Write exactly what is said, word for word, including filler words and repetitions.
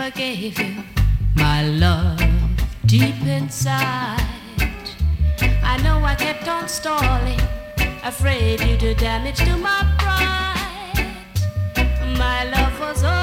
never gave you my love deep inside. I know I kept on stalling, afraid you do damage to my pride. My love was all